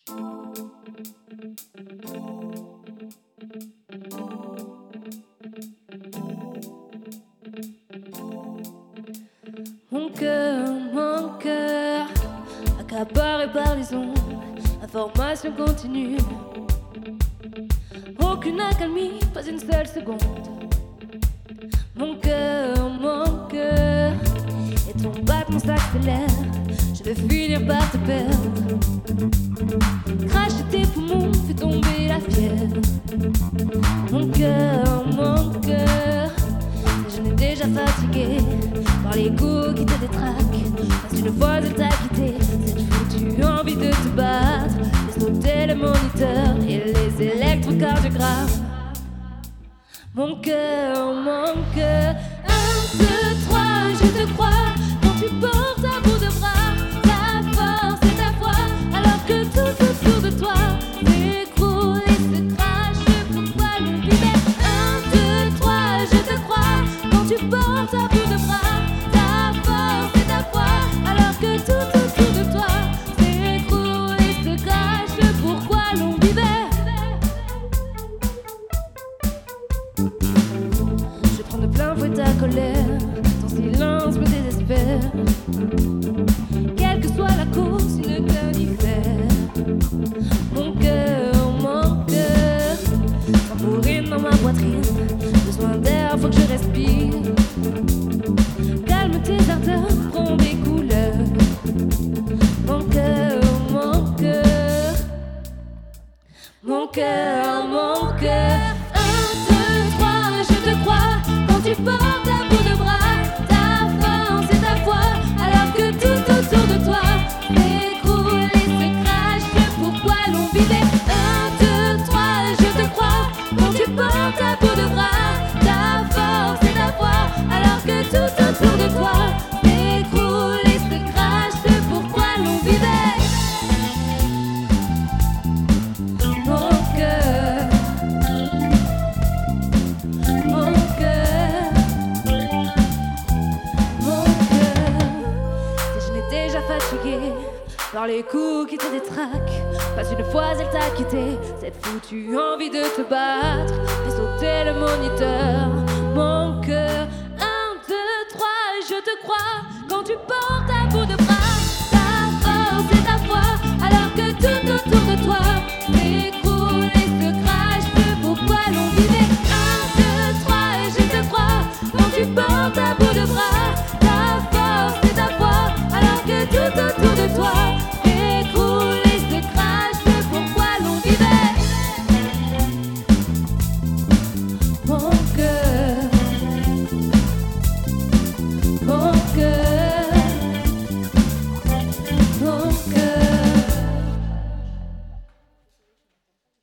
Mon cœur, accaparé par les ondes, information continue. Aucune accalmie, pas une seule seconde. Mon cœur, et ton battement s'accélère. Je vais finir par te perdre. Crache tes poumons, fais tomber la fièvre. Mon cœur, je n'ai déjà fatigué par les coups qui te détraquent. Parce une fois de t'a quitté, cette foutue envie de te battre. Fais sauter le moniteur et les électrocardiogrammes. Mon cœur, 1, 2, 3, je te crois. Quand tu portes à bout de bras ta force et ta foi, alors que tout autour de toi s'écroule et se crache. Pourquoi le vivait? 1, 2, 3, je te crois. Quand tu portes à bout de bras ta force et ta foi, alors que tout autour de toi s'écroule et se crache. Pourquoi l'on vivait? Je prends de plein fouet ta colère, ton silence me désespère. Quelle que soit la cause, une canifère. Mon cœur, sans mourir dans ma poitrine. Besoin d'air, faut que je respire. Calme tes ardeurs, prends des couleurs. Mon cœur, mon cœur. 1, 2, 3, je te crois. Quand tu portes à bout de bras ta force et ta foi, alors que tout autour de toi s'écroule et se crache. Pourquoi l'on vivait? 1, 2, 3, je te crois. Quand tu portes à bout de bras ta force et ta foi, alors que tout autour de toi s'écroule et se crache. Pourquoi l'on vivait? Mon cœur, mon cœur, mon cœur. Si je n'ai déjà fatigué par les coups qui te détraquent, pas une fois elle t'a quitté, cette foutue envie de te battre. Fais sauter le moniteur. Mon cœur, 1, 2, 3, je te crois. Quand tu portes à bout de